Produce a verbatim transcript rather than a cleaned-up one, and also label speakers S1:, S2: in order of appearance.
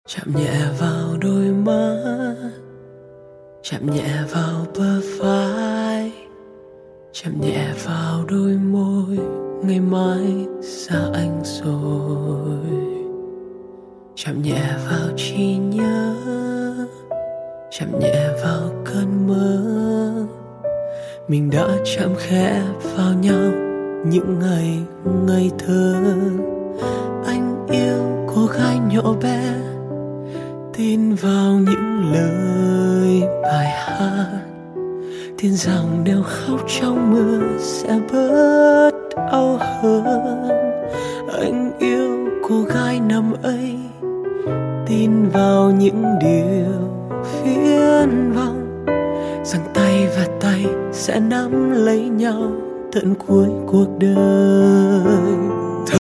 S1: Chạm nhẹ vào đôi mắt, chạm nhẹ vào bờ vai, chạm nhẹ vào đôi môi. Ngày mai xa anh rồi. Chạm nhẹ vào trí nhớ, chạm nhẹ vào cơn mơ. Mình đã chạm khẽ vào nhau những ngày ngây thơ. Anh yêu cô gái nhỏ bé, tin vào những lời bài hát, tin rằng nếu khóc trong mưa sẽ bớt đau hơn. Anh yêu cô gái năm ấy, tin vào những điều viển vông, rằng tay và tay sẽ nắm lấy nhau tận cuối cuộc đời.